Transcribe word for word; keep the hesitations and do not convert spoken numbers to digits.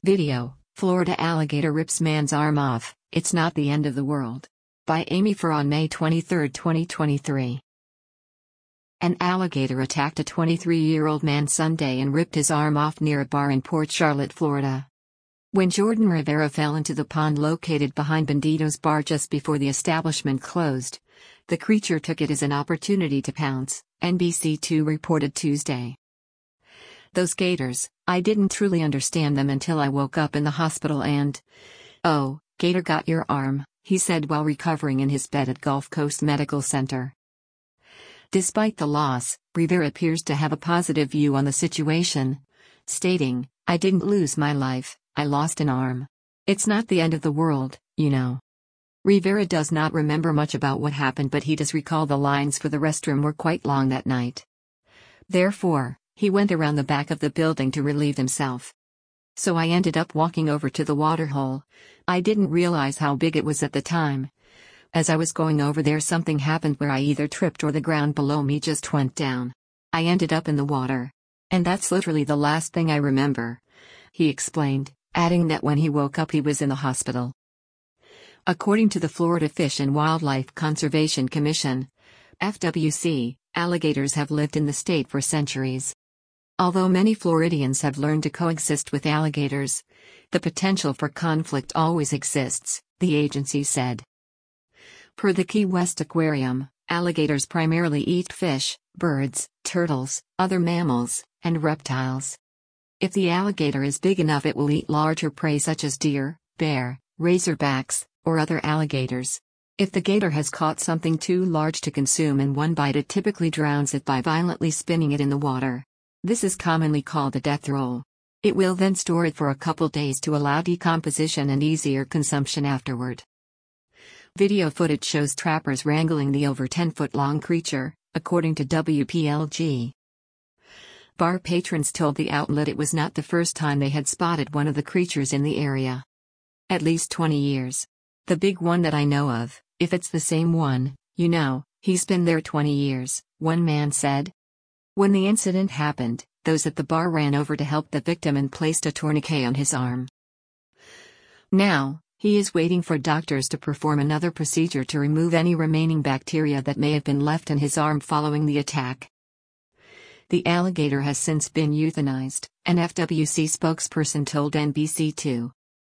Video: Florida alligator rips man's arm off, it's not the end of the world. By Amy Farr on May twenty-third, twenty twenty-three. An alligator attacked a twenty-three-year-old man Sunday and ripped his arm off near a bar in Port Charlotte, Florida. When Jordan Rivera fell into the pond located behind Bandito's bar just before the establishment closed, the creature took it as an opportunity to pounce, N B C two reported Tuesday. Those gators, I didn't truly understand them until I woke up in the hospital and... Oh, gator got your arm, he said while recovering in his bed at Gulf Coast Medical Center. Despite the loss, Rivera appears to have a positive view on the situation, stating, "I didn't lose my life, I lost an arm. It's not the end of the world, you know." Rivera does not remember much about what happened, but he does recall the lines for the restroom were quite long that night. Therefore, he went around the back of the building to relieve himself. "So I ended up walking over to the waterhole. I didn't realize how big it was at the time. As I was going over there, something happened where I either tripped or the ground below me just went down. I ended up in the water. And that's literally the last thing I remember," he explained, adding that when he woke up he was in the hospital. According to the Florida Fish and Wildlife Conservation Commission, F W C, alligators have lived in the state for centuries. Although many Floridians have learned to coexist with alligators, the potential for conflict always exists, the agency said. Per the Key West Aquarium, alligators primarily eat fish, birds, turtles, other mammals, and reptiles. If the alligator is big enough, it will eat larger prey such as deer, bear, razorbacks, or other alligators. If the gator has caught something too large to consume in one bite, it typically drowns it by violently spinning it in the water. This is commonly called a death roll. It will then store it for a couple days to allow decomposition and easier consumption afterward. Video footage shows trappers wrangling the over ten-foot-long creature, according to W P L G. Bar patrons told the outlet it was not the first time they had spotted one of the creatures in the area. "At least twenty years. The big one that I know of, if it's the same one, you know, he's been there twenty years, one man said. When the incident happened, those at the bar ran over to help the victim and placed a tourniquet on his arm. Now, he is waiting for doctors to perform another procedure to remove any remaining bacteria that may have been left in his arm following the attack." The alligator has since been euthanized, an F W C spokesperson told N B C two.